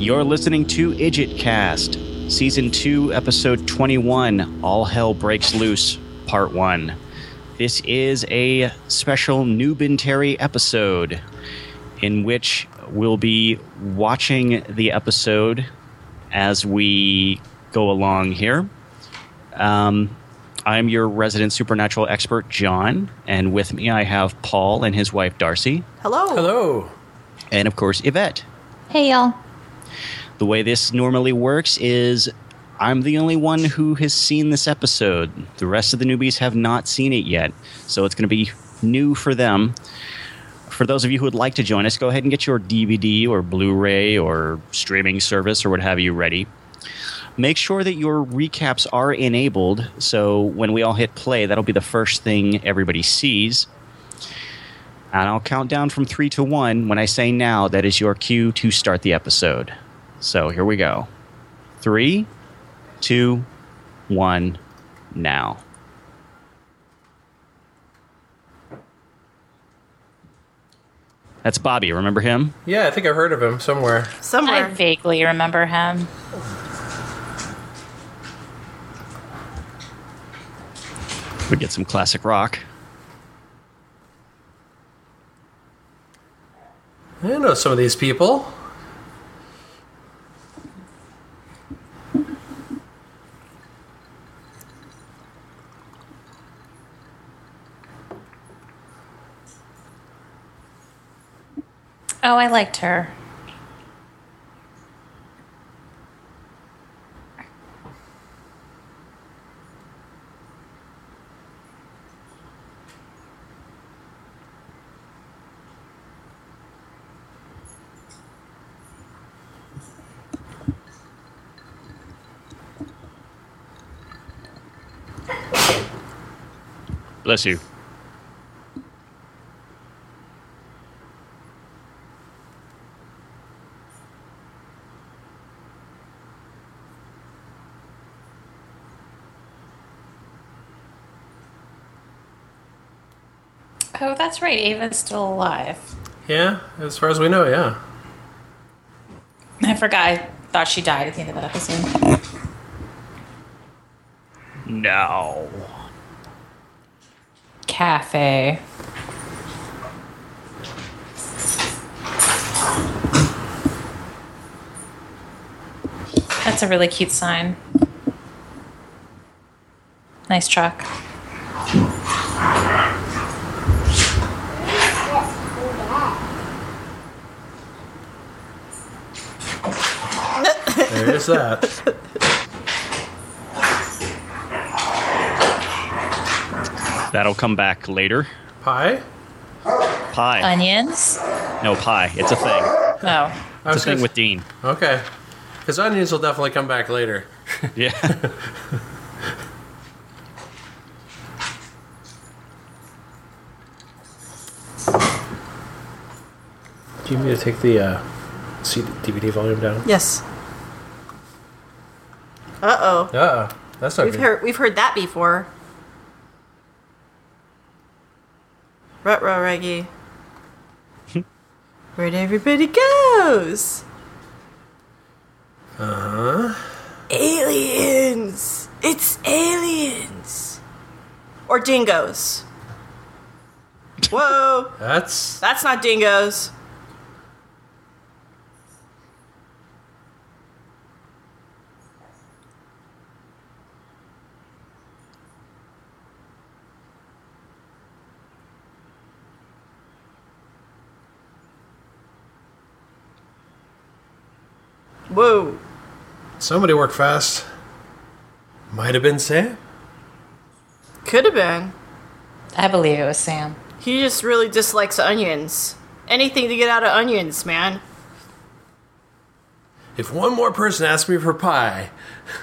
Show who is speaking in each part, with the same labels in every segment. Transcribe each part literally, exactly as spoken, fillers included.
Speaker 1: You're listening to IdjitCast, Season two, Episode twenty-one, All Hell Breaks Loose, Part one. This is a special Noobintary episode in which we'll be watching the episode as we go along here. Um, I'm your resident supernatural expert, John, and with me I have Paul and his wife, Darcy.
Speaker 2: Hello.
Speaker 3: Hello.
Speaker 1: And, of course, Yvette.
Speaker 4: Hey, y'all.
Speaker 1: The way this normally works is I'm the only one who has seen this episode. The rest of the newbies have not seen it yet, so it's going to be new for them. For those of you who would like to join us, go ahead and get your D V D or Blu-ray or streaming service or what have you ready. Make sure that your recaps are enabled, so when we all hit play, that'll be the first thing everybody sees. And I'll count down from three to one. When I say now, that is your cue to start the episode. So here we go. Three, two, one, now. That's Bobby. Remember him?
Speaker 3: Yeah, I think I've heard of him somewhere.
Speaker 2: Somewhere.
Speaker 4: I vaguely remember him.
Speaker 1: We get some classic rock.
Speaker 3: I know some of these people.
Speaker 4: Oh, I liked her.
Speaker 1: Bless you.
Speaker 4: Oh, that's right. Ava's still alive.
Speaker 3: Yeah, as far as we know, yeah.
Speaker 4: I forgot. I thought she died at the end of that episode.
Speaker 1: No.
Speaker 4: Cafe. That's a really cute sign. Nice truck.
Speaker 3: There's that.
Speaker 1: That'll come back later.
Speaker 3: Pie?
Speaker 1: Pie.
Speaker 4: Onions?
Speaker 1: No, pie. It's a thing.
Speaker 4: No.
Speaker 3: I
Speaker 1: It's
Speaker 3: was
Speaker 1: a thing
Speaker 3: gonna-
Speaker 1: with Dean.
Speaker 3: Okay. Because onions will definitely come back later.
Speaker 1: Yeah.
Speaker 3: Do you need me to take the uh, C D, D V D volume down?
Speaker 2: Yes. Uh oh.
Speaker 3: Uh-oh. That's not
Speaker 2: We've
Speaker 3: good.
Speaker 2: heard we've heard that before. Rut-row reggae. Where'd everybody goes?
Speaker 3: Uh-huh.
Speaker 2: Aliens! It's aliens! Or dingoes. Whoa!
Speaker 3: That's...
Speaker 2: That's not dingoes. Whoa.
Speaker 3: Somebody worked fast. Might have been Sam.
Speaker 2: Could have been.
Speaker 4: I believe it was Sam.
Speaker 2: He just really dislikes onions. Anything to get out of onions, man.
Speaker 3: If one more person asks me for pie...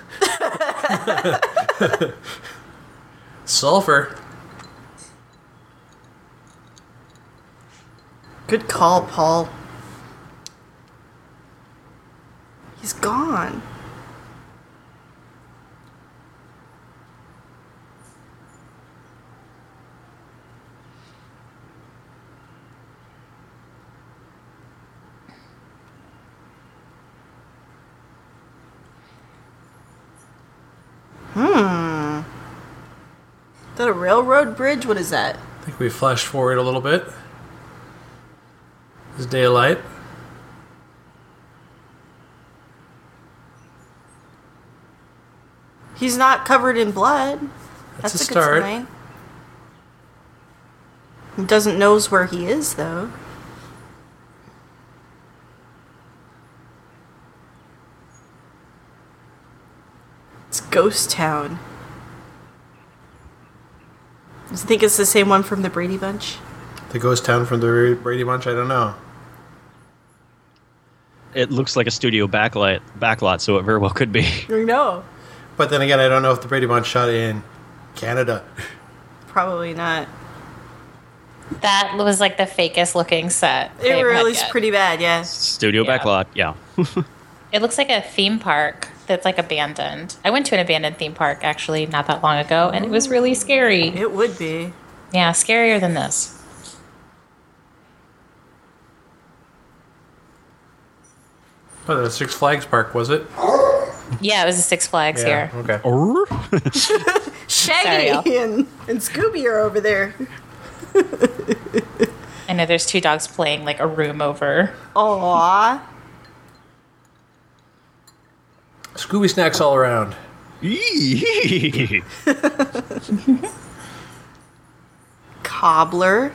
Speaker 3: Sulfur.
Speaker 2: Good call, Paul. He's gone. Is that a railroad bridge? What is that?
Speaker 3: I think we flashed forward a little bit. It's daylight.
Speaker 2: He's not covered in blood.
Speaker 3: That's,
Speaker 2: That's
Speaker 3: a,
Speaker 2: a, good
Speaker 3: start.
Speaker 2: sign. He doesn't knows where he is, though. It's Ghost Town. Do you think it's the same one from the Brady Bunch?
Speaker 3: The ghost town from the Brady Bunch? I don't know.
Speaker 1: It looks like a studio backlight backlot, so it very well could be.
Speaker 2: I know.
Speaker 3: But then again, I don't know if the Brady Bunch shot in Canada.
Speaker 2: Probably not.
Speaker 4: That was like the fakest looking set.
Speaker 2: It
Speaker 4: they've had
Speaker 2: really is
Speaker 4: yet.
Speaker 2: pretty bad, yeah.
Speaker 1: Studio
Speaker 4: Yeah.
Speaker 1: backlot, yeah.
Speaker 4: It looks like a theme park that's like abandoned. I went to an abandoned theme park actually not that long ago, and it was really scary.
Speaker 2: It would be.
Speaker 4: Yeah, scarier than this.
Speaker 3: Oh, the Six Flags Park, was it?
Speaker 4: Yeah, it was a Six Flags here.
Speaker 3: Okay.
Speaker 2: Shaggy
Speaker 4: Sorry,
Speaker 2: and, and Scooby are over there.
Speaker 4: I know there's two dogs playing like a room over.
Speaker 2: Aww.
Speaker 3: Scooby snacks all around.
Speaker 2: Cobbler.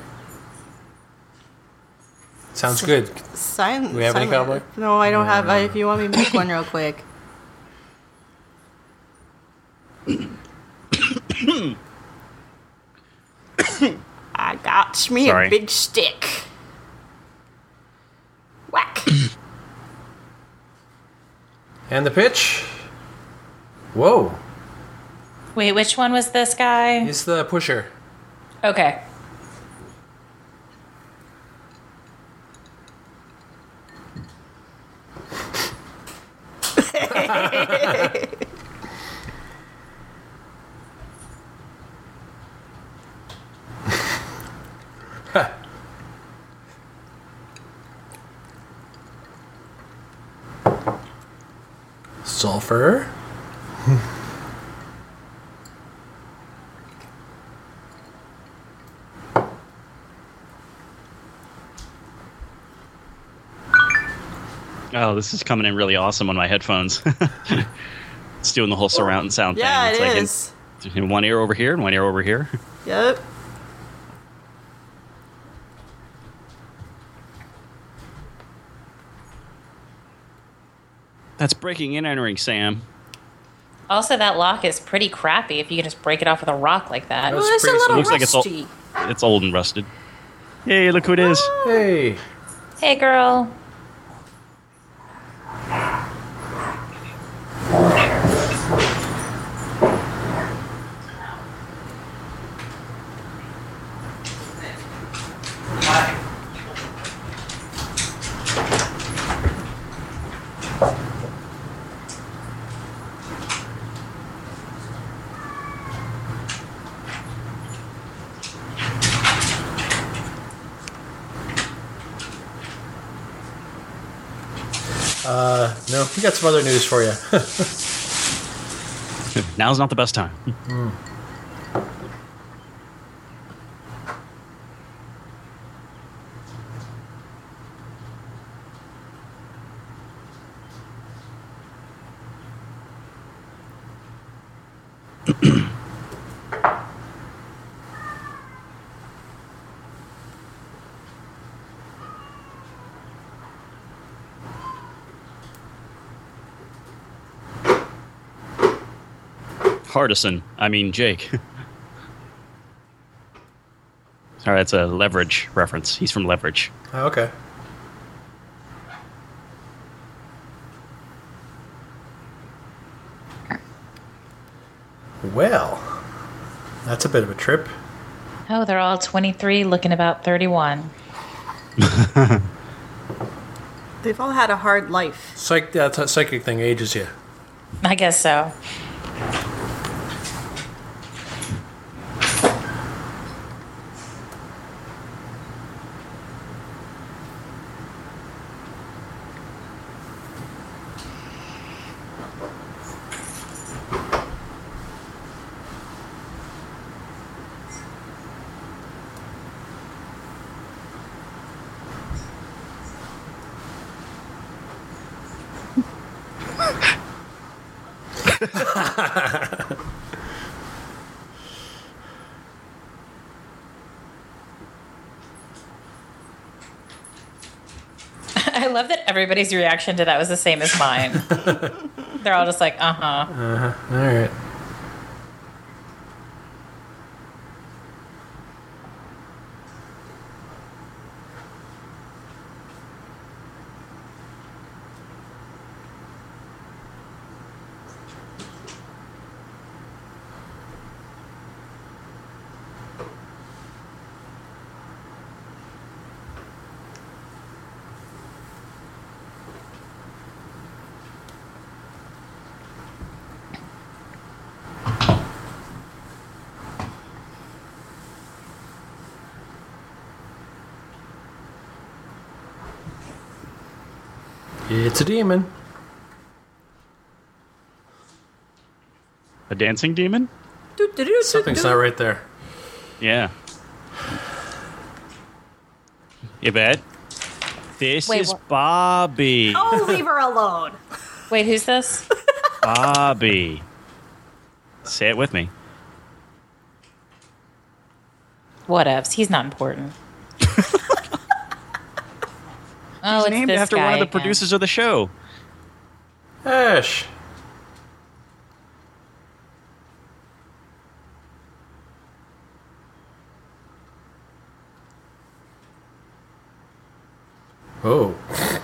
Speaker 3: Sounds good.
Speaker 2: Sign,
Speaker 3: Do we have any
Speaker 2: sign-
Speaker 3: cobbler?
Speaker 2: No, I don't have. I, if you want me to make one real quick. I got me
Speaker 1: Sorry.
Speaker 2: a big stick. Whack.
Speaker 3: And the pitch. Whoa.
Speaker 4: Wait, which one was this guy?
Speaker 3: He's the pusher.
Speaker 4: Okay.
Speaker 3: Sulfur.
Speaker 1: Oh, this is coming in really awesome on my headphones. It's doing the whole surround sound
Speaker 2: Yeah,
Speaker 1: thing. It's
Speaker 2: it
Speaker 1: like in-
Speaker 2: is.
Speaker 1: In, one ear over here and one ear over here.
Speaker 2: Yep.
Speaker 1: That's breaking and entering, Sam.
Speaker 4: Also, that lock is pretty crappy if you can just break it off with a rock like that.
Speaker 3: That
Speaker 2: Well,
Speaker 3: was
Speaker 2: it's a
Speaker 3: pretty
Speaker 2: little
Speaker 1: Looks like it's all-
Speaker 2: rusty.
Speaker 1: It's old and rusted. Hey, look who it is.
Speaker 3: Hey.
Speaker 4: Hey, girl.
Speaker 3: Uh, no, we got some other news for you.
Speaker 1: Now's not the best time. Hardison. I mean, Jake. Sorry, that's a Leverage reference. He's from Leverage.
Speaker 3: Oh, okay. Well, that's a bit of a trip.
Speaker 4: Oh, they're all twenty-three, looking about thirty-one.
Speaker 2: They've all had a hard life.
Speaker 3: Psych, that t- psychic thing ages you.
Speaker 4: I guess so. I love that everybody's reaction to that was the same as mine. They're all just like, uh huh.
Speaker 3: Uh-huh. All right. It's a demon.
Speaker 1: A dancing demon?
Speaker 2: Doo-doo-doo-doo-doo.
Speaker 3: Something's not right there.
Speaker 1: Yeah. You bet. This
Speaker 4: Wait,
Speaker 1: is
Speaker 4: what?
Speaker 1: Bobby.
Speaker 2: Oh, leave her alone.
Speaker 4: Wait, who's this?
Speaker 1: Bobby. Say it with me.
Speaker 4: Whatevs. He's not important. Oh,
Speaker 1: He's
Speaker 4: it's
Speaker 1: named
Speaker 4: this
Speaker 1: after
Speaker 4: guy
Speaker 1: one of the
Speaker 4: again.
Speaker 1: producers of the show.
Speaker 3: Ash. Oh.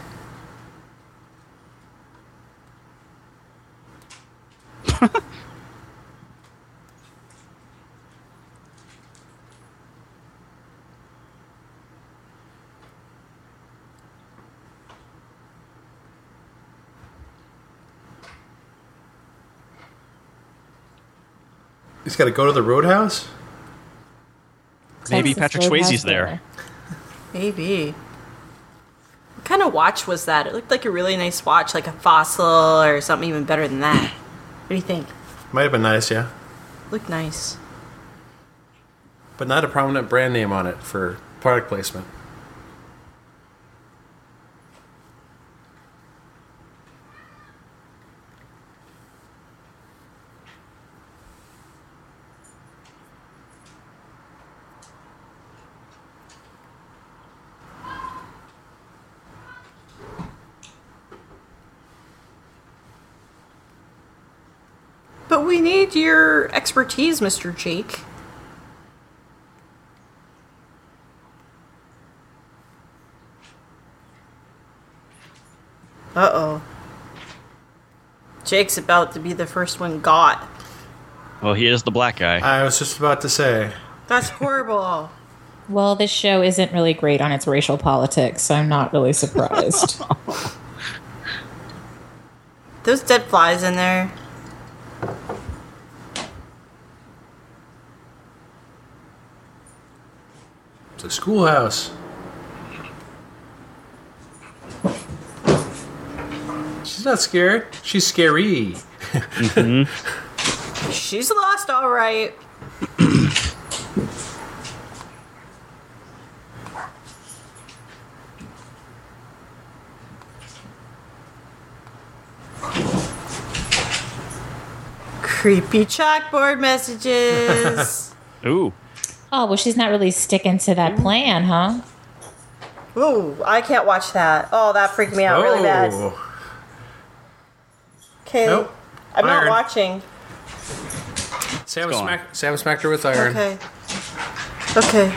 Speaker 3: He's got to go to the roadhouse?
Speaker 1: Maybe
Speaker 4: Texas
Speaker 1: Patrick
Speaker 4: Roadhouse
Speaker 1: Swayze's there.
Speaker 4: Killer.
Speaker 2: Maybe. What kind of watch was that? It looked like a really nice watch, like a Fossil or something even better than that. What do you think?
Speaker 3: Might have been nice, yeah.
Speaker 2: Looked nice.
Speaker 3: But not a prominent brand name on it for product placement.
Speaker 2: But we need your expertise, Mister Jake. Uh-oh. Jake's about to be the first one got.
Speaker 1: Well, he is the black guy.
Speaker 3: I was just about to say.
Speaker 2: That's horrible.
Speaker 4: Well, this show isn't really great on its racial politics, so I'm not really surprised.
Speaker 2: Those dead flies in there.
Speaker 3: It's a schoolhouse. She's not scared. She's scary.
Speaker 2: She's lost, all right. Creepy chalkboard messages.
Speaker 1: Ooh.
Speaker 4: Oh, well, she's not really sticking to that plan, huh?
Speaker 2: Ooh, I can't watch that. Oh, that freaked me out really bad.
Speaker 3: Oh.
Speaker 2: Okay,
Speaker 3: Nope.
Speaker 2: I'm not
Speaker 3: Iron.
Speaker 2: watching.
Speaker 3: Sam,
Speaker 1: Go on.
Speaker 3: smack, Sam smacked her with iron.
Speaker 2: Okay. Okay.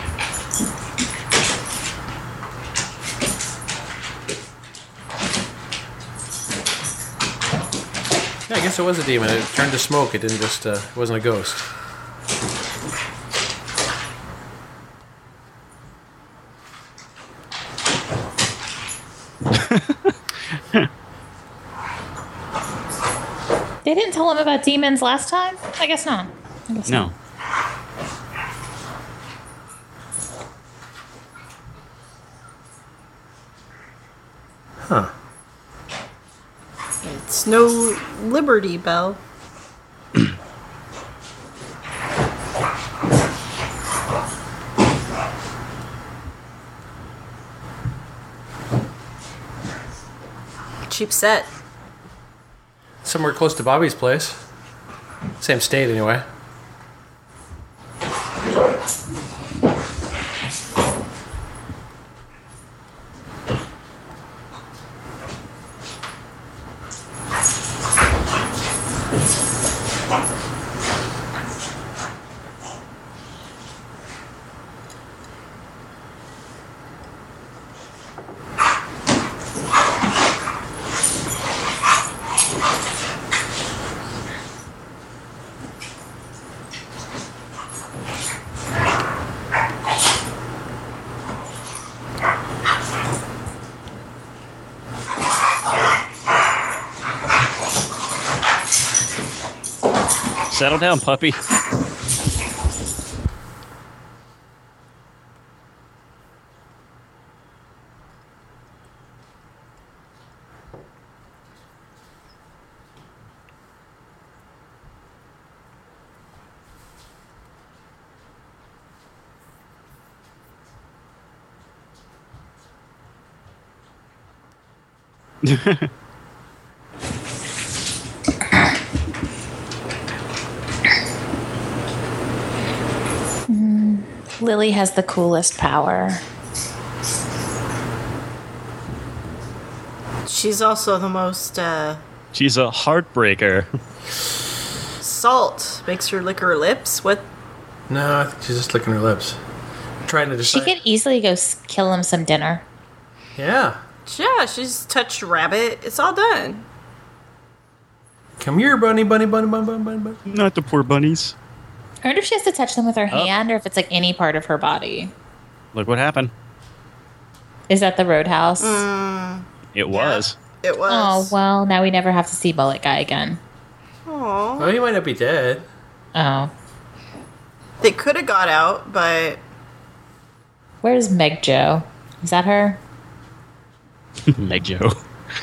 Speaker 3: Yeah, I guess it was a demon. It turned to smoke. It didn't just, uh, it wasn't a ghost.
Speaker 4: They didn't tell him about demons last time? I guess not. I guess
Speaker 1: No.
Speaker 3: Huh.
Speaker 2: It's no Liberty Bell. Cheap set.
Speaker 3: Somewhere close to Bobby's place. Same state, anyway.
Speaker 1: Settle down, puppy.
Speaker 4: Lily has the coolest power.
Speaker 2: She's also the most, uh,
Speaker 1: She's a heartbreaker.
Speaker 2: salt. Makes her lick her lips. What?
Speaker 3: No, I think she's just licking her lips. Trying to
Speaker 4: She
Speaker 3: decide.
Speaker 4: could easily go s- kill him some dinner.
Speaker 3: Yeah.
Speaker 2: Yeah, she's touched rabbit. It's all done.
Speaker 3: Come here, bunny, bunny, bunny, bunny, bunny, bunny, bunny.
Speaker 1: Not the poor bunnies.
Speaker 4: I wonder if she has to touch them with her
Speaker 1: Oh.
Speaker 4: hand or if it's like any part of her body.
Speaker 1: Look what happened.
Speaker 4: Is that the roadhouse?
Speaker 1: It was.
Speaker 2: It
Speaker 4: Oh,
Speaker 2: was.
Speaker 4: well, now we never have to see Mullet Guy again.
Speaker 2: Aw.
Speaker 3: Oh, he might not be dead.
Speaker 4: Oh.
Speaker 2: They could have got out, but
Speaker 4: Where's Meg Jo? Is that her?
Speaker 1: Meg Jo.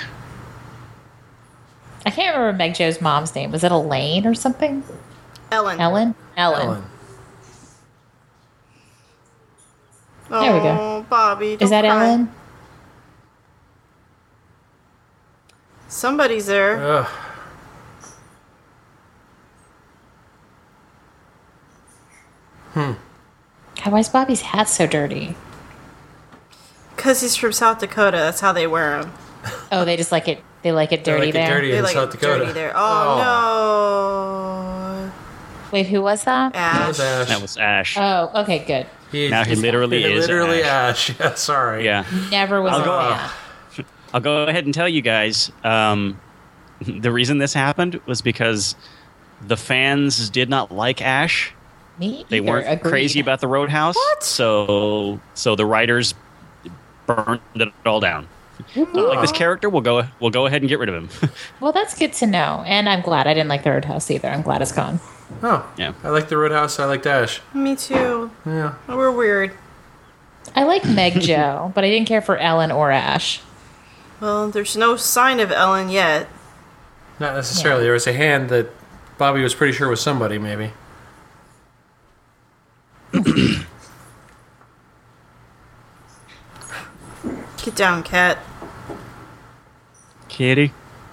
Speaker 4: I can't remember Meg Jo's mom's name. Was it Elaine or something?
Speaker 2: Ellen.
Speaker 4: Ellen? Ellen.
Speaker 3: Ellen.
Speaker 2: Oh,
Speaker 4: There we go.
Speaker 2: Bobby.
Speaker 4: Is
Speaker 2: don't
Speaker 4: that
Speaker 2: cry.
Speaker 4: Ellen?
Speaker 2: Somebody's there.
Speaker 3: Ugh.
Speaker 4: God, why is Bobby's hat so dirty?
Speaker 2: Because he's from South Dakota. That's how they wear them.
Speaker 4: Oh, they just like it. They like it
Speaker 3: They
Speaker 4: dirty
Speaker 3: like it
Speaker 4: there.
Speaker 3: dirty.
Speaker 2: They
Speaker 3: In
Speaker 2: like
Speaker 3: South
Speaker 2: it
Speaker 3: Dakota.
Speaker 2: dirty there. Oh,
Speaker 4: Wait, who was that?
Speaker 2: no.
Speaker 3: That
Speaker 2: Ash.
Speaker 3: was Ash.
Speaker 1: That was Ash.
Speaker 4: Oh, okay, good.
Speaker 3: He,
Speaker 1: Now he
Speaker 3: he's-
Speaker 1: literally
Speaker 3: he
Speaker 1: is
Speaker 3: literally
Speaker 1: Ash.
Speaker 3: Ash. Yeah, sorry.
Speaker 1: Yeah.
Speaker 4: Never was
Speaker 1: I'll
Speaker 4: a
Speaker 1: go-
Speaker 4: fan.
Speaker 1: I'll go ahead and tell you guys. Um, the reason this happened was because the fans did not like Ash.
Speaker 4: Me
Speaker 1: They
Speaker 4: either,
Speaker 1: weren't
Speaker 4: agreed.
Speaker 1: crazy about the Roadhouse.
Speaker 2: What?
Speaker 1: So, so the writers burned it all down. Not like this character, we'll go. We'll go ahead and get rid of him.
Speaker 4: Well, that's good to know. And I'm glad I didn't like the Roadhouse either. I'm glad it's gone.
Speaker 3: Oh,
Speaker 1: Yeah.
Speaker 3: I like the Roadhouse. I like Ash.
Speaker 2: Me too.
Speaker 3: Yeah.
Speaker 2: We're weird.
Speaker 4: I like Meg Jo, but I didn't care for Ellen or Ash.
Speaker 2: Well, there's no sign of Ellen yet.
Speaker 3: Not necessarily.
Speaker 4: Yeah.
Speaker 3: There was a hand that Bobby was pretty sure was somebody, maybe.
Speaker 2: Get down, cat.
Speaker 1: Kitty.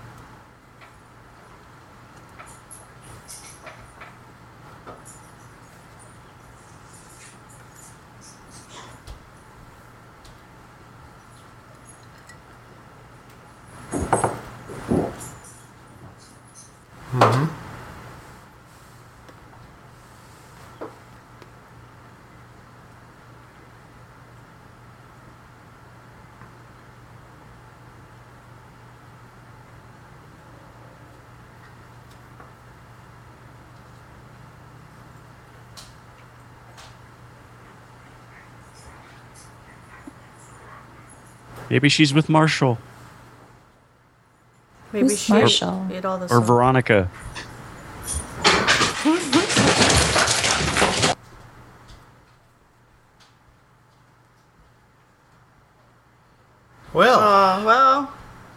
Speaker 1: Maybe she's with Marshall
Speaker 2: Maybe
Speaker 4: Who's
Speaker 2: she
Speaker 4: Marshall?
Speaker 2: ate all the
Speaker 1: or
Speaker 2: salt.
Speaker 1: Veronica.
Speaker 3: Well,
Speaker 2: Oh, well.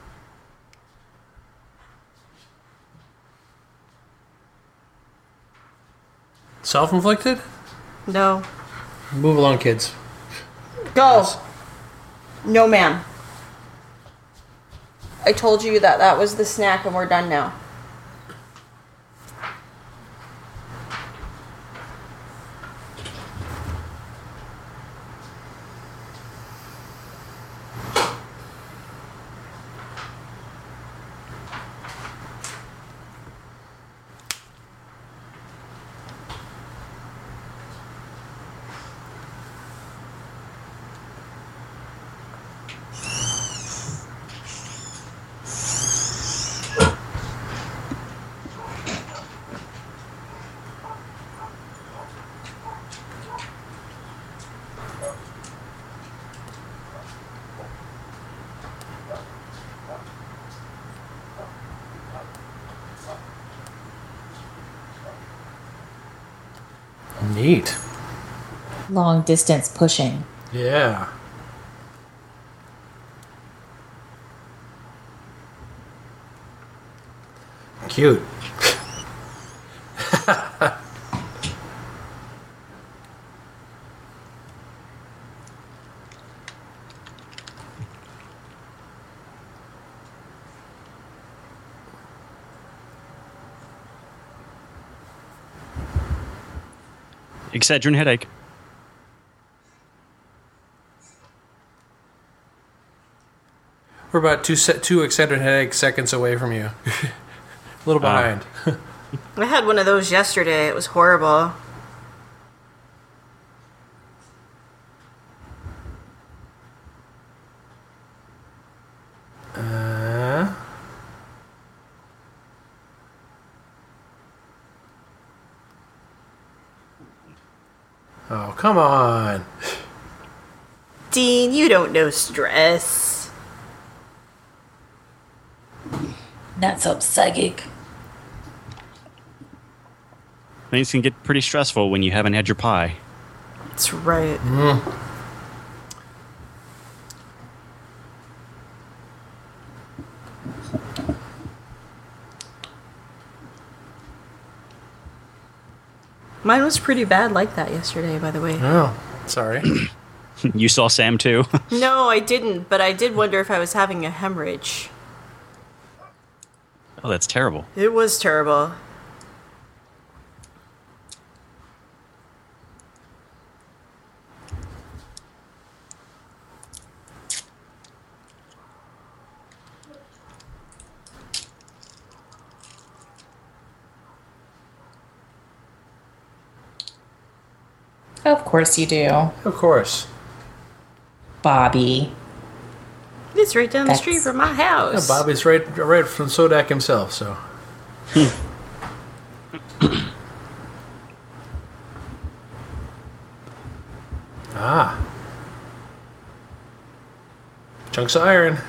Speaker 3: self-inflicted?
Speaker 2: No.
Speaker 3: Move along, kids.
Speaker 2: Go.
Speaker 3: Yes.
Speaker 2: No, ma'am. I told you that that was the snack and we're done now.
Speaker 3: Neat.
Speaker 4: Long distance pushing.
Speaker 3: Yeah. Cute.
Speaker 1: Excedrin headache.
Speaker 3: We're about two se- two Excedrin headache seconds away from you. A little behind.
Speaker 2: I had one of those yesterday. It was horrible.
Speaker 3: Uh, oh, come on.
Speaker 2: Dean, you don't know stress.
Speaker 4: Not so psychic.
Speaker 1: Things can get pretty stressful when you haven't had your pie.
Speaker 2: That's right. Mine was pretty bad like that yesterday, by the way.
Speaker 3: Oh, sorry.
Speaker 1: You saw Sam too?
Speaker 2: No, I didn't, but I did wonder if I was having a hemorrhage.
Speaker 1: Oh, that's terrible.
Speaker 2: It was terrible.
Speaker 4: Of course you do,
Speaker 3: Of course.
Speaker 4: Bobby.
Speaker 2: It's right down
Speaker 4: That's-
Speaker 2: the street from my
Speaker 3: Yeah,
Speaker 2: house.
Speaker 3: Bobby's right, right from Sodak himself, so. Ah. Chunks of iron.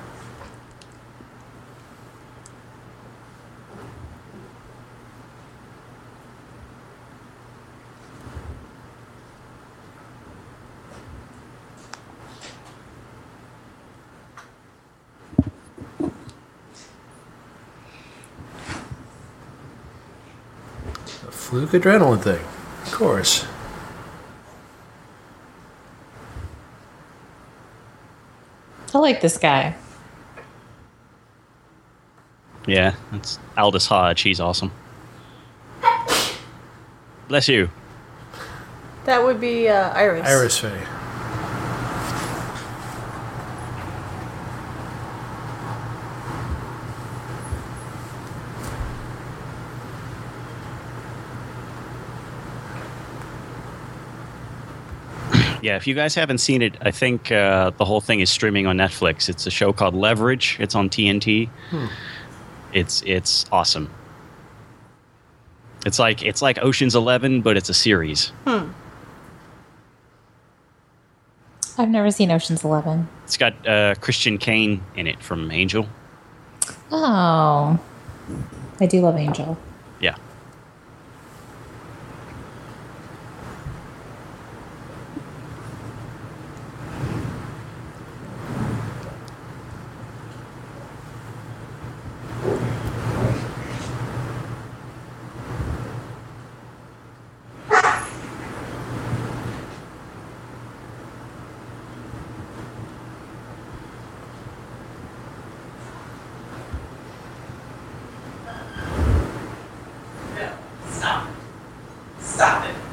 Speaker 3: A fluke adrenaline thing. Of course.
Speaker 4: I like this guy.
Speaker 1: Yeah, that's Aldous Hodge. He's awesome. Bless you.
Speaker 2: That would be uh, Iris.
Speaker 3: Iris Faye.
Speaker 1: Yeah, if you guys haven't seen it, I think uh, the whole thing is streaming on Netflix. It's a show called Leverage. It's on T N T.
Speaker 3: Hmm.
Speaker 1: It's it's awesome. It's like it's like Ocean's Eleven, but it's a series.
Speaker 2: Hmm.
Speaker 4: I've never seen Ocean's Eleven.
Speaker 1: It's got uh, Christian Kane in it from Angel.
Speaker 4: Oh. I do love Angel.
Speaker 1: Yeah.
Speaker 5: Stop. Stop it.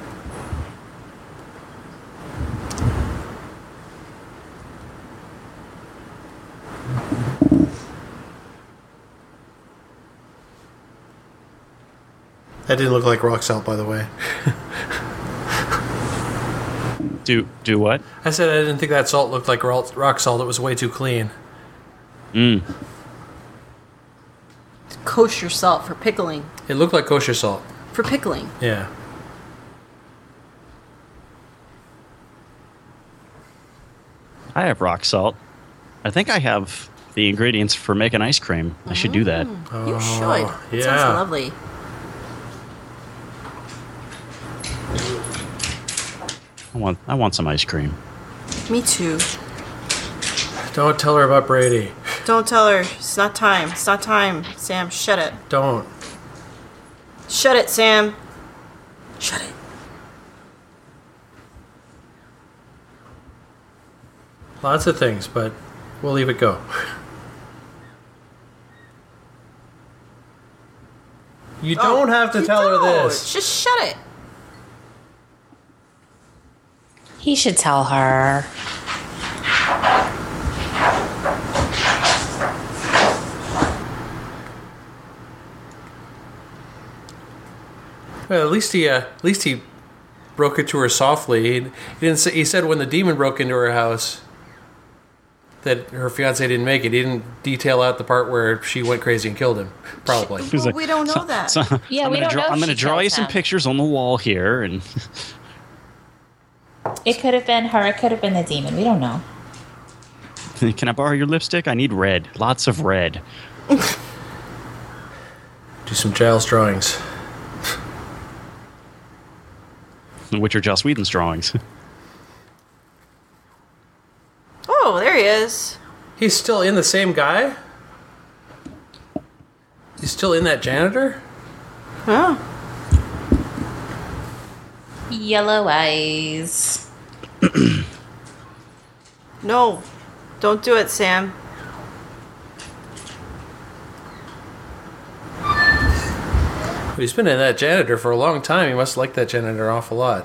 Speaker 3: That didn't look like rock salt, by the way.
Speaker 1: Do do what?
Speaker 3: I said I didn't think that salt looked like ro- rock salt. It was way too clean.
Speaker 1: Mm.
Speaker 2: Kosher salt for pickling.
Speaker 3: It looked like kosher salt.
Speaker 2: For pickling.
Speaker 3: Yeah.
Speaker 1: I have rock salt. I think I have the ingredients for making ice cream. I should do that.
Speaker 2: You
Speaker 3: Oh,
Speaker 2: should. It
Speaker 3: yeah.
Speaker 2: sounds lovely.
Speaker 1: I want I want some ice cream.
Speaker 2: Me too.
Speaker 3: Don't tell her about Brady.
Speaker 2: Don't tell her. It's not time. It's not time. Sam, shut it.
Speaker 3: Don't.
Speaker 2: Shut it, Sam. Shut it.
Speaker 3: Lots of things, but we'll leave it go. You don't have to
Speaker 2: You
Speaker 3: tell her
Speaker 2: don't.
Speaker 3: this.
Speaker 2: Just shut it.
Speaker 4: He should tell her.
Speaker 3: Well, at least he, uh, at least he broke it to her softly. He, he didn't. Say, he said when the demon broke into her house that her fiance didn't make it. He didn't detail out the part where she went crazy and killed him. Probably.
Speaker 2: Well,
Speaker 1: like,
Speaker 2: we don't know that.
Speaker 1: So,
Speaker 4: Yeah,
Speaker 1: I'm
Speaker 4: we
Speaker 1: gonna
Speaker 4: don't
Speaker 1: draw,
Speaker 4: know if
Speaker 1: I'm going to
Speaker 4: she
Speaker 1: draw you
Speaker 4: kills
Speaker 1: some
Speaker 4: him.
Speaker 1: pictures on the wall here, and
Speaker 4: It could have been her. It could have been the demon. We don't know.
Speaker 1: can I borrow your lipstick? I need red, lots of red.
Speaker 3: Do some Giles drawings.
Speaker 1: Which are Joss Whedon's drawings.
Speaker 2: Oh, there he is.
Speaker 3: He's still in the same guy? He's still in that janitor?
Speaker 2: Oh.
Speaker 4: Yellow eyes.
Speaker 2: No. Don't do it, Sam.
Speaker 3: But he's been in that janitor for a long time. He must like that janitor an awful lot.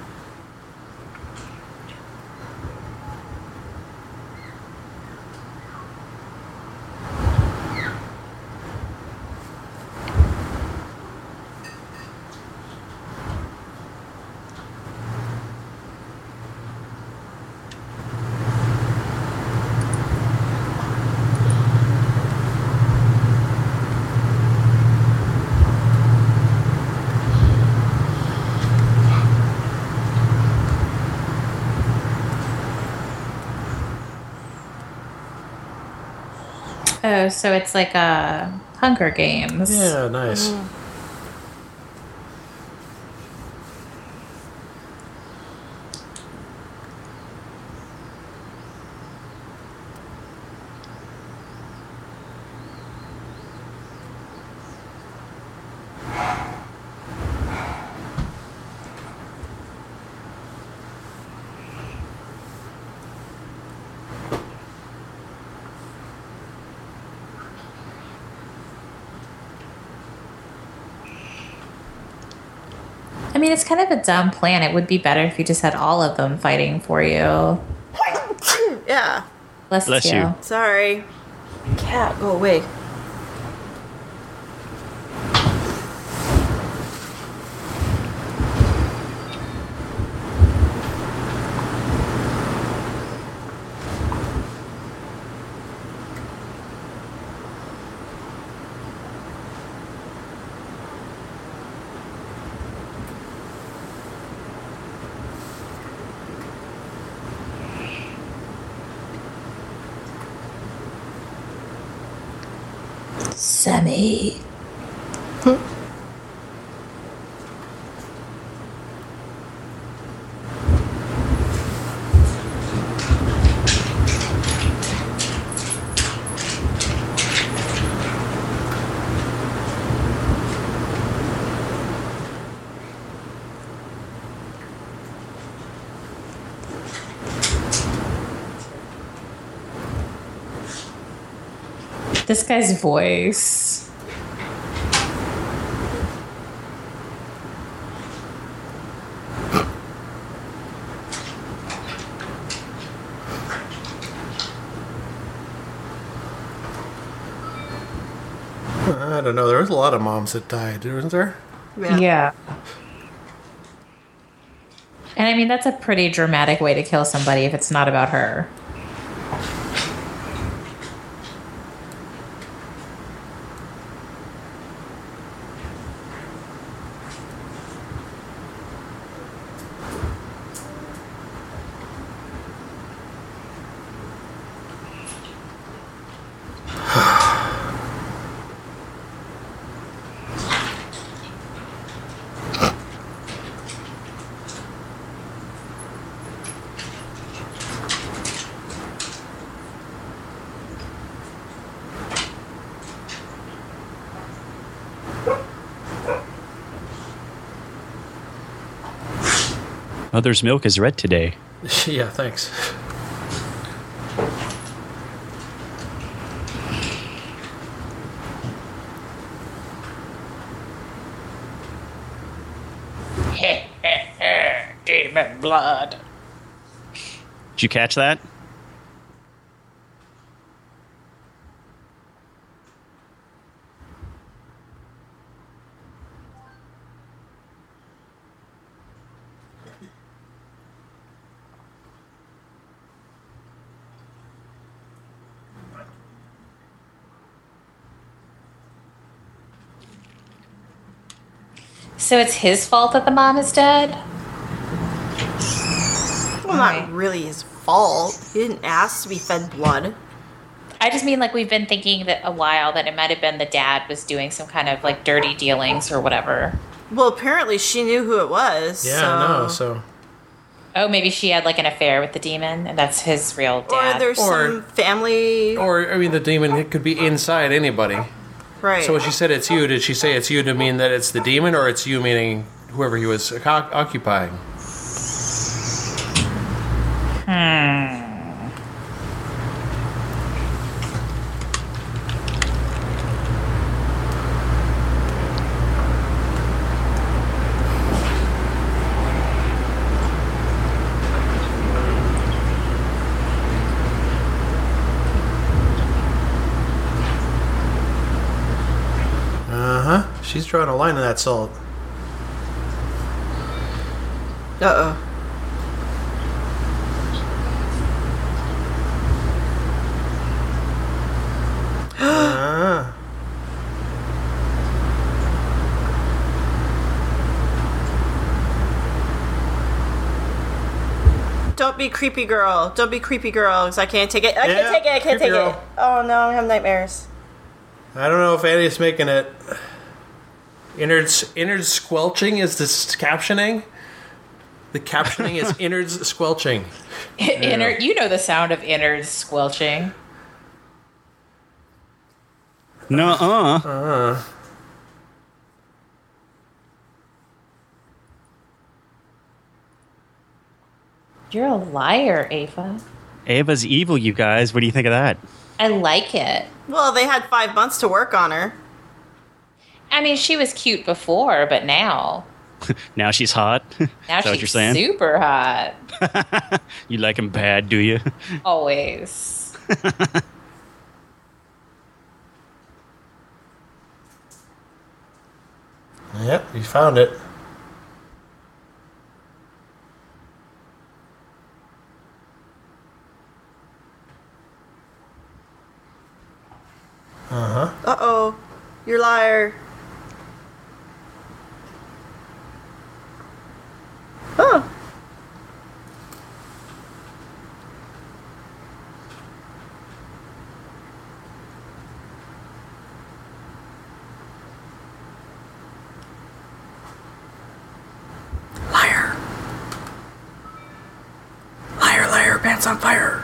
Speaker 4: Oh, so it's like a Hunger Games.
Speaker 3: Yeah, nice.
Speaker 4: I mean, it's kind of a dumb plan. It would be better if you just had all of them fighting for you.
Speaker 2: Yeah.
Speaker 4: Bless,
Speaker 1: Bless
Speaker 4: you.
Speaker 1: you.
Speaker 2: Sorry. Cat, go away.
Speaker 4: Sammy. This guy's voice.
Speaker 3: I don't know. There was a lot of moms that died, wasn't there?
Speaker 4: Yeah. And I mean, that's a pretty dramatic way to kill somebody if it's not about her.
Speaker 1: Mother's milk is red today.
Speaker 3: Yeah, thanks.
Speaker 4: Demon blood.
Speaker 1: Did you catch that?
Speaker 4: So it's his fault that the mom is dead?
Speaker 2: Well, not really his fault. He didn't ask to be fed blood.
Speaker 4: I just mean like we've been thinking that a while that it might have been the dad was doing some kind of like dirty dealings or whatever.
Speaker 2: Well, apparently she knew who it was.
Speaker 3: Yeah,
Speaker 2: so.
Speaker 3: no, so...
Speaker 4: Oh, maybe she had like an affair with the demon and that's his real dad.
Speaker 2: Or there's
Speaker 3: Or-
Speaker 2: some family.
Speaker 3: Or, I mean, the demon it could be inside anybody.
Speaker 2: Right.
Speaker 3: So when she said it's you, did she say it's you to mean that it's the demon, or it's you meaning whoever he was o- occupying? Uh-huh. She's drawing a line in that salt.
Speaker 2: Uh-oh.
Speaker 3: Ah.
Speaker 2: Don't be creepy girl. Don't be creepy girl, because I can't take it. I
Speaker 3: Yeah,
Speaker 2: can't take it. I can't
Speaker 3: creepy
Speaker 2: take
Speaker 3: girl.
Speaker 2: it. Oh, no. I have nightmares.
Speaker 3: I don't know if Andy's making it. Innards, innards squelching is this captioning? The captioning is innards squelching.
Speaker 4: Inner, you know the sound of innards squelching.
Speaker 1: Nuh-uh.
Speaker 3: Uh,
Speaker 4: You're a liar, Ava.
Speaker 1: Ava's evil, you guys. What do you think of that?
Speaker 4: I like it.
Speaker 2: Well, they had five months to work on her.
Speaker 4: I mean, she was cute before, but now,
Speaker 1: Now she's hot?
Speaker 4: now
Speaker 1: Is that
Speaker 4: she's
Speaker 1: what you're saying?
Speaker 4: super hot.
Speaker 1: You like him bad, do you?
Speaker 4: Always.
Speaker 3: yep, you found it. Uh-huh.
Speaker 2: Uh-oh. You're a liar. Huh. Liar. Liar, liar, pants on fire.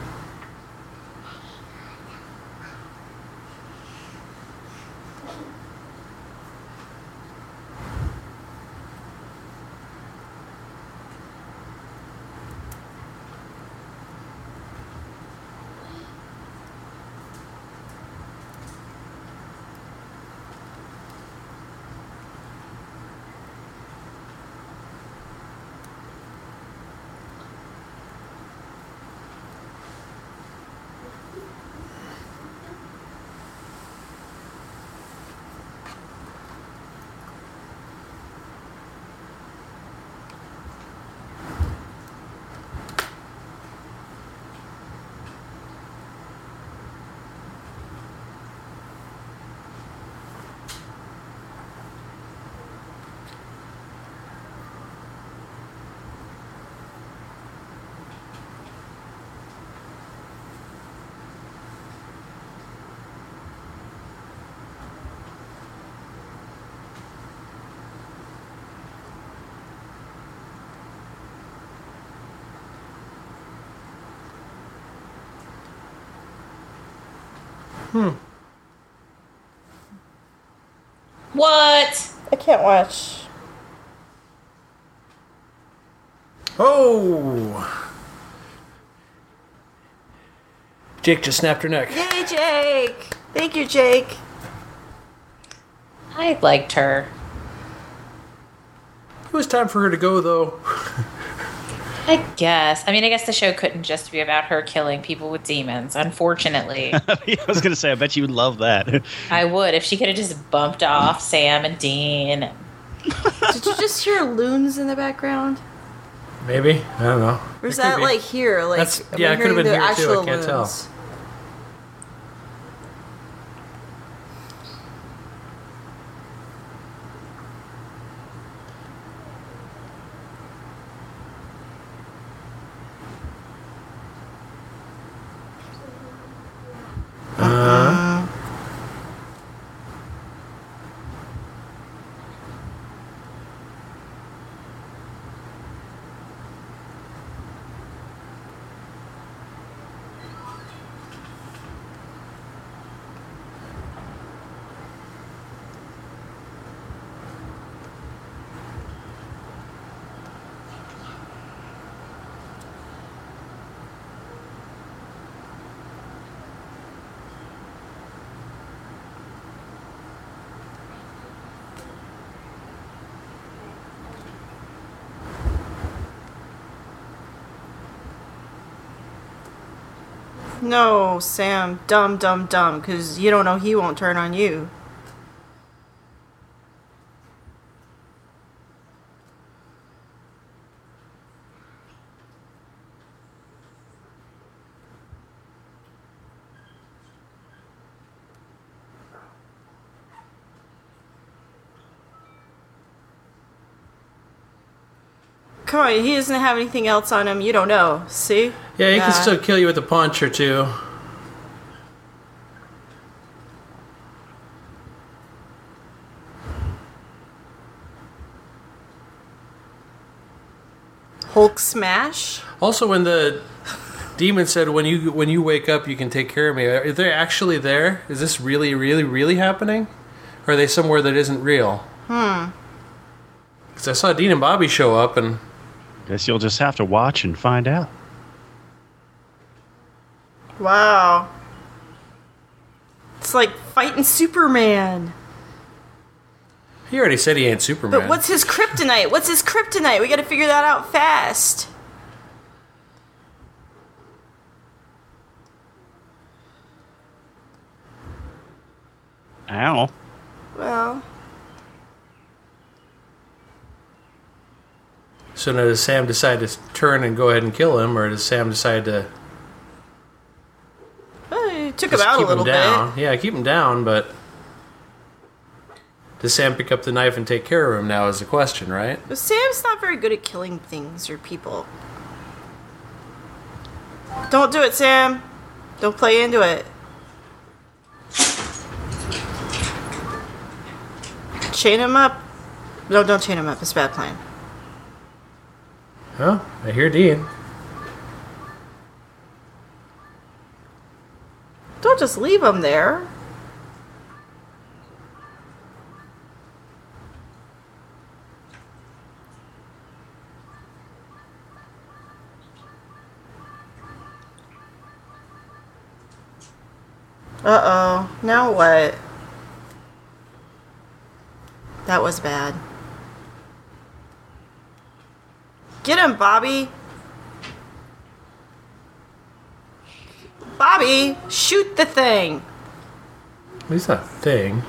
Speaker 3: Hmm.
Speaker 4: What?
Speaker 2: I can't watch.
Speaker 3: Oh! Jake just snapped her neck.
Speaker 2: Yay, Jake! Thank you, Jake.
Speaker 4: I liked her.
Speaker 3: It was time for her to go, though.
Speaker 4: I guess. I mean, I guess the show couldn't just be about her killing people with demons, unfortunately.
Speaker 1: I was going to say, I bet you would love that.
Speaker 4: I would if she could have just bumped off Sam and Dean.
Speaker 2: Did you just hear loons in the background?
Speaker 3: Maybe. I don't know.
Speaker 2: Or is
Speaker 3: It could
Speaker 2: that
Speaker 3: be.
Speaker 2: like here? Like,
Speaker 3: That's-
Speaker 2: am
Speaker 3: yeah,
Speaker 2: I
Speaker 3: it could have
Speaker 2: hearing
Speaker 3: been
Speaker 2: the
Speaker 3: here, too. I
Speaker 2: actual
Speaker 3: can't tell.
Speaker 2: loons?
Speaker 3: Uh,
Speaker 2: No, Sam, dumb, dumb, dumb, because you don't know he won't turn on you. Come on, he doesn't have anything else on him. You don't know. See?
Speaker 3: yeah, he
Speaker 2: Yeah.
Speaker 3: can still kill you with a punch or two.
Speaker 2: Hulk smash?
Speaker 3: Also, when the demon said, "When you when you wake up, you can take care of me," are they actually there? Is this really, really, really happening? Or are they somewhere that isn't real?
Speaker 2: Hmm.
Speaker 3: Because I saw Dean and Bobby show up, and
Speaker 1: Guess you'll just have to watch and find out.
Speaker 2: Wow. It's like fighting Superman.
Speaker 3: he already said he ain't Superman.
Speaker 2: But what's his kryptonite? What's his kryptonite? We gotta figure that out fast.
Speaker 1: Ow.
Speaker 2: Well,
Speaker 3: So now does Sam decide to turn and go ahead and kill him, or does Sam decide to
Speaker 2: well, he took
Speaker 3: just
Speaker 2: him out a
Speaker 3: keep
Speaker 2: little
Speaker 3: him down?
Speaker 2: bit.
Speaker 3: Yeah, keep him down, but does Sam pick up the knife and take care of him now is the question, right?
Speaker 2: But Sam's not very good at killing things or people. Don't do it, Sam. Don't play into it. Chain him up. No, don't chain him up. It's a bad plan.
Speaker 3: Huh? I hear Dean.
Speaker 2: Don't just leave him there. Uh-oh. Now what? That was bad. Get him, Bobby. Bobby, shoot the thing.
Speaker 3: He's not a thing.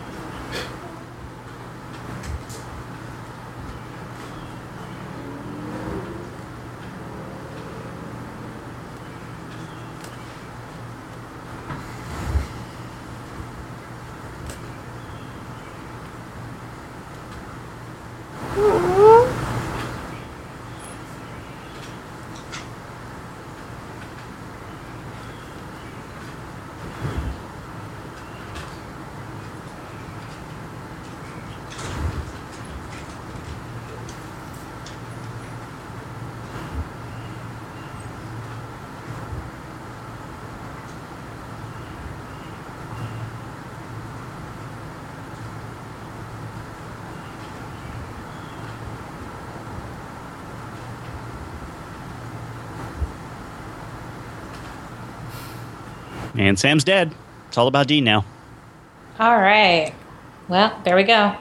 Speaker 1: And Sam's dead. It's all about Dean now.
Speaker 4: All right. Well, there we go.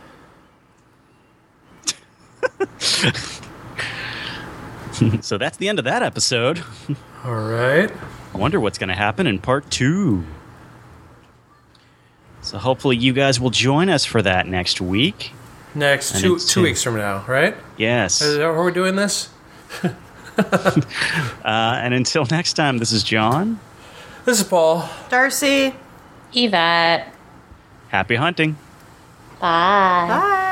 Speaker 1: So that's the end of that episode.
Speaker 3: All right.
Speaker 1: I wonder what's going to happen in part two. So hopefully you guys will join us for that next week.
Speaker 3: Next
Speaker 1: And
Speaker 3: two
Speaker 1: it's,
Speaker 3: two
Speaker 1: uh,
Speaker 3: weeks from now, right?
Speaker 1: Yes.
Speaker 3: Is that how we're doing this?
Speaker 1: Uh, and until next time, this is John.
Speaker 3: This is Paul.
Speaker 2: Darcy.
Speaker 4: Yvette.
Speaker 1: Happy hunting.
Speaker 4: Bye.
Speaker 2: Bye.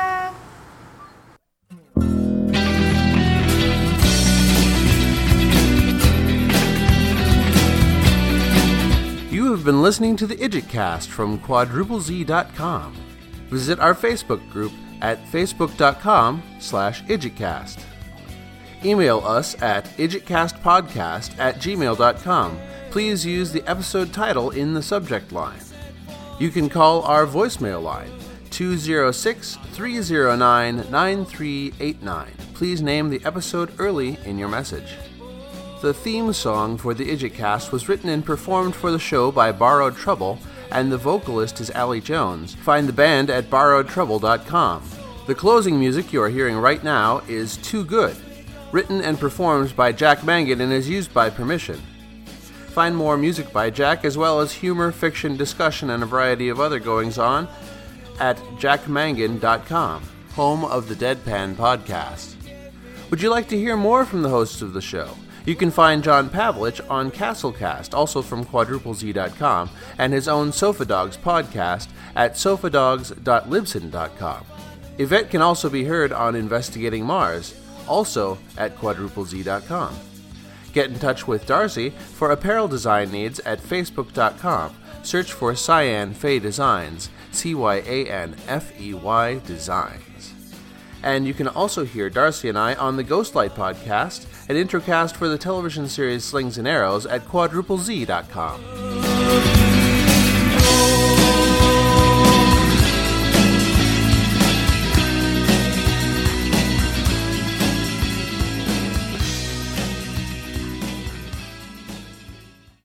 Speaker 6: You have been listening to the IdjitCast from quadruple z dot com. Visit our Facebook group at facebook.com slash idjitcast. Email us at idjitcastpodcast at gmail.com. Please use the episode title in the subject line. You can call our voicemail line, two oh six, three oh nine, nine three eight nine. Please name the episode early in your message. The theme song for the IdjitCast was written and performed for the show by Borrowed Trouble, and the vocalist is Allie Jones. Find the band at borrowed trouble dot com. The closing music you are hearing right now is Too Good, written and performed by Jack Mangan and is used by permission. Find more music by Jack, as well as humor, fiction, discussion, and a variety of other goings-on at jack mangan dot com, home of the Deadpan Podcast. Would you like to hear more from the hosts of the show? You can find John Pavlich on Castlecast, also from quadruple z dot com, and his own Sofa Dogs podcast at sofa dogs dot libsyn dot com. Yvette can also be heard on Investigating Mars, also at quadruple z dot com. Get in touch with Darcy for apparel design needs at facebook dot com. Search for Cyan Fey Designs, C Y A N F E Y Designs. And you can also hear Darcy and I on the Ghostlight podcast, an introcast for the television series Slings and Arrows at quadruple z dot com.